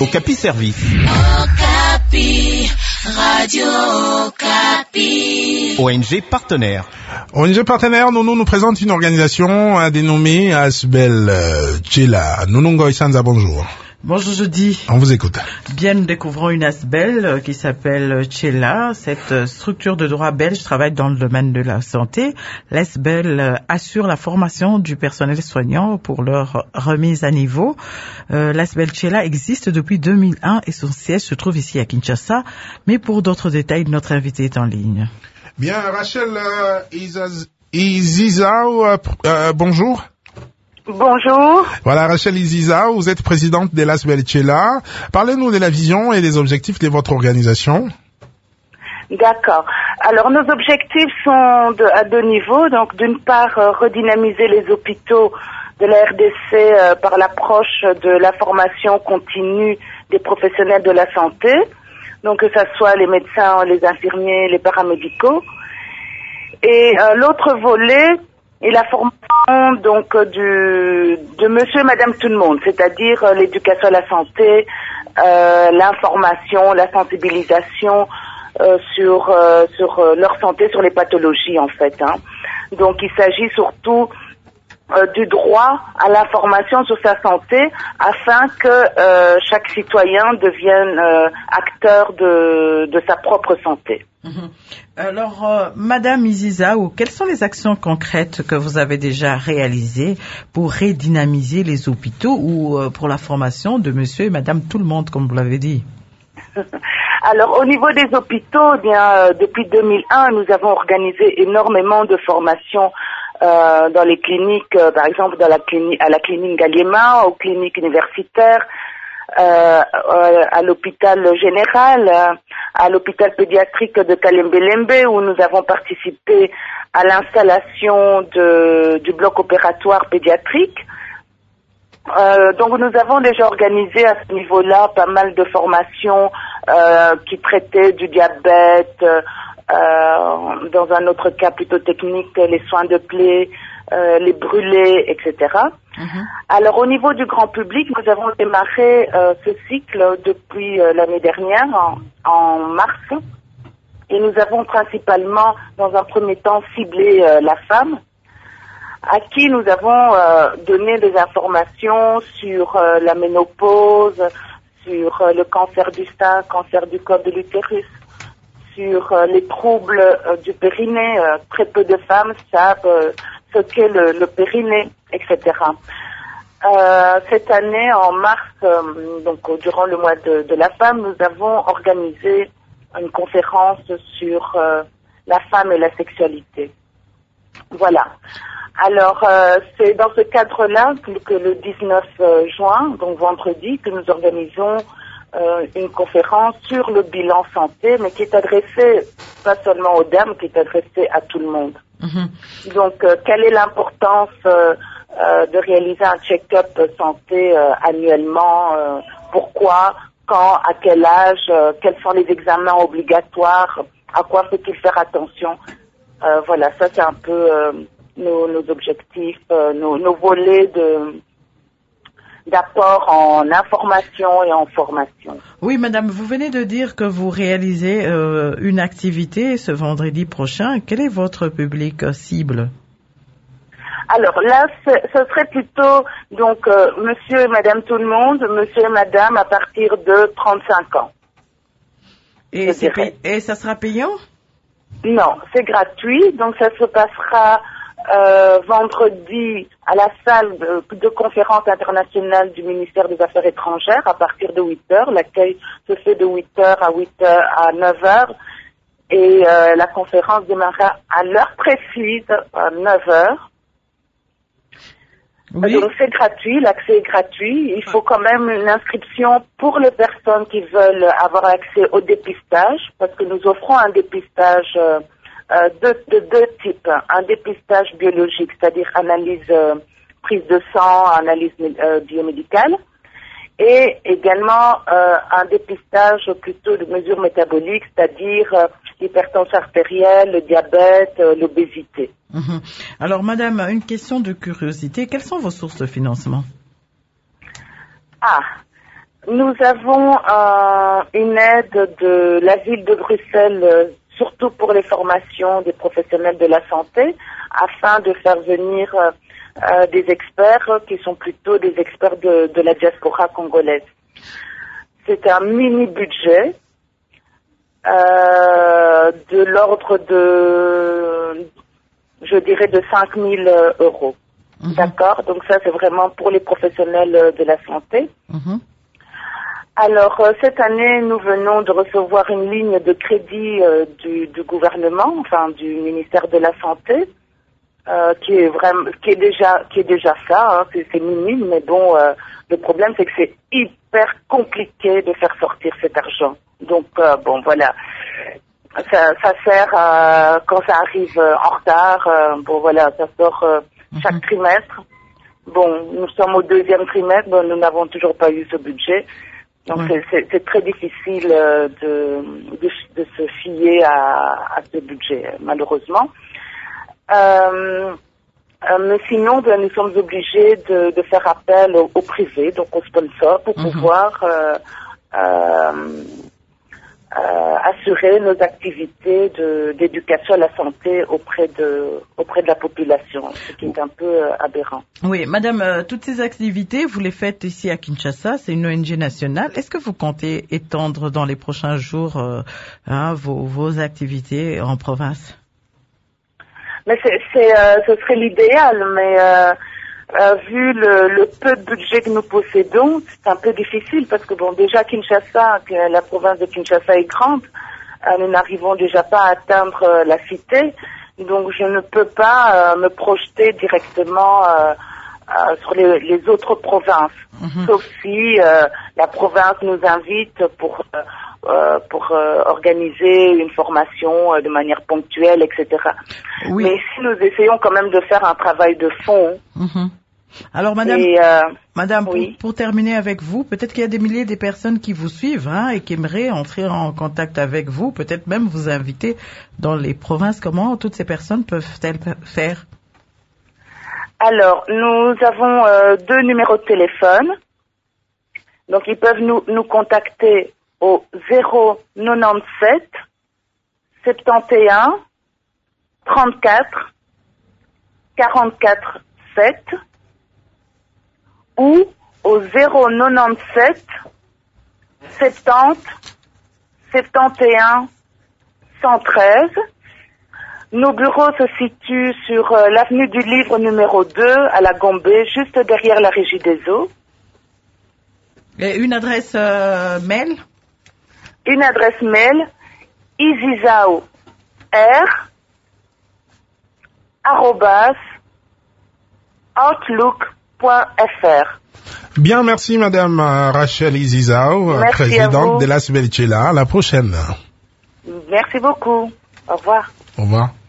Okapi Service. Okapi, Radio Okapi. ONG partenaire. ONG partenaire, nous présente une organisation dénommée Asbel Chela. Nunungo Isanza, bonjour. Bonjour, je dis. On vous écoute. Bien, nous découvrons une ASBEL qui s'appelle Chela. Cette structure de droit belge travaille dans le domaine de la santé. L'ASBEL assure la formation du personnel soignant pour leur remise à niveau. L'ASBEL Chela existe depuis 2001 et son siège se trouve ici à Kinshasa. Mais pour d'autres détails, notre invité est en ligne. Bien, Rachel Izizao, bonjour. Bonjour. Voilà, Rachel Iziza, vous êtes présidente de l'ASBEL Chela. Parlez-nous de la vision et des objectifs de votre organisation. D'accord. Alors, nos objectifs sont à deux niveaux. Donc, d'une part, redynamiser les hôpitaux de la RDC par l'approche de la formation continue des professionnels de la santé. Donc, que ce soit les médecins, les infirmiers, les paramédicaux. Et l'autre volet est la formation de monsieur et madame tout le monde, c'est-à-dire l'éducation à la santé, l'information, la sensibilisation sur leur santé, sur les pathologies en fait. Donc il s'agit surtout du droit à l'information sur sa santé afin que chaque citoyen devienne acteur de sa propre santé. Alors, Madame Izizao, quelles sont les actions concrètes que vous avez déjà réalisées pour redynamiser les hôpitaux ou pour la formation de monsieur et madame tout le monde, comme vous l'avez dit? Alors, au niveau des hôpitaux, depuis 2001, nous avons organisé énormément de formations dans les cliniques, par exemple à la clinique Galliema, aux cliniques universitaires, à l'hôpital général, à l'hôpital pédiatrique de Kalembe-Lembe, où nous avons participé à l'installation du bloc opératoire pédiatrique. Donc nous avons déjà organisé à ce niveau-là pas mal de formations qui traitaient du diabète, dans un autre cas plutôt technique, les soins de plaies, les brûlés, etc. Alors au niveau du grand public, nous avons démarré ce cycle depuis l'année dernière, en mars, et nous avons principalement, dans un premier temps, ciblé la femme, à qui nous avons donné des informations sur la ménopause, sur le cancer du sein, cancer du col de l'utérus, sur les troubles du périnée. Très peu de femmes savent ce qu'est le périnée, etc. Cette année, en mars, donc durant le mois de la femme, nous avons organisé une conférence sur la femme et la sexualité. Voilà. Alors, c'est dans ce cadre-là que le 19 juin, donc vendredi, que nous organisons une conférence sur le bilan santé, mais qui est adressée pas seulement aux dames, qui est adressée à tout le monde. Donc, quelle est l'importance de réaliser un check-up santé annuellement, pourquoi, quand, à quel âge, quels sont les examens obligatoires, à quoi faut-il faire attention. Voilà, ça c'est un peu nos objectifs, nos volets d'apport en information et en formation. Oui, madame, vous venez de dire que vous réalisez une activité ce vendredi prochain. Quel est votre public cible? Alors là, ce serait plutôt donc monsieur et madame tout le monde, monsieur et madame à partir de 35 ans. Et ça sera payant? Non, c'est gratuit, donc ça se passera vendredi à la salle de conférence internationale du ministère des Affaires étrangères à partir de 8h. L'accueil se fait de 8h à 9h et la conférence démarrera à l'heure précise, à 9h. Oui. Donc c'est gratuit, l'accès est gratuit. Il faut quand même une inscription pour les personnes qui veulent avoir accès au dépistage, parce que nous offrons un dépistage de deux types. Un dépistage biologique, c'est-à-dire analyse, prise de sang, analyse biomédicale, et également un dépistage plutôt de mesures métaboliques, c'est-à-dire l'hypertension artérielle, le diabète, l'obésité. Alors, madame, une question de curiosité. Quelles sont vos sources de financement? Nous avons une aide de la ville de Bruxelles, surtout pour les formations des professionnels de la santé, afin de faire venir des experts qui sont plutôt des experts de la diaspora congolaise. C'est un mini-budget de l'ordre de, je dirais, de 5 000 euros. D'accord? Donc ça, c'est vraiment pour les professionnels de la santé. Alors, cette année, nous venons de recevoir une ligne de crédit du gouvernement, enfin du ministère de la Santé, qui est déjà ça, hein, c'est minime, mais bon, le problème c'est que c'est hyper compliqué de faire sortir cet argent. Donc bon, voilà, ça sert quand ça arrive en retard. Bon, voilà, ça sort chaque trimestre. Bon, nous sommes au 2e trimestre, bon, nous n'avons toujours pas eu ce budget. Donc c'est très difficile de se fier à ce budget, malheureusement. Mais sinon, nous sommes obligés de faire appel au privé, donc aux sponsors, pour pouvoir assurer nos activités d'éducation à la santé auprès de la population, ce qui est un peu aberrant. Oui, madame, toutes ces activités, vous les faites ici à Kinshasa, c'est une ONG nationale. Est-ce que vous comptez étendre dans les prochains jours vos activités en province? Mais ce serait l'idéal, mais vu le peu de budget que nous possédons, c'est un peu difficile parce que bon, déjà Kinshasa, la province de Kinshasa est grande, nous n'arrivons déjà pas à atteindre la cité, donc je ne peux pas me projeter directement sur les autres provinces, sauf si la province nous invite pour organiser une formation de manière ponctuelle, etc. Oui. Mais si nous essayons quand même de faire un travail de fond. Alors, madame, madame, oui. pour terminer avec vous, peut-être qu'il y a des milliers de personnes qui vous suivent et qui aimeraient entrer en contact avec vous, peut-être même vous inviter dans les provinces. Comment toutes ces personnes peuvent-elles faire? Alors, nous avons 2 numéros de téléphone. Donc, ils peuvent nous contacter au 097 71 34 44 7 ou au 097 70 71 113. Nos bureaux se situent sur l'avenue du Livre numéro 2 à la Gombe, juste derrière la Régie des Eaux. Et une adresse mail? Une adresse mail, isizaor@outlook.fr. Bien, merci madame Rachel Izizao, présidente de l'ASBEL Tchela. À la prochaine. Merci beaucoup. Au revoir. Au revoir.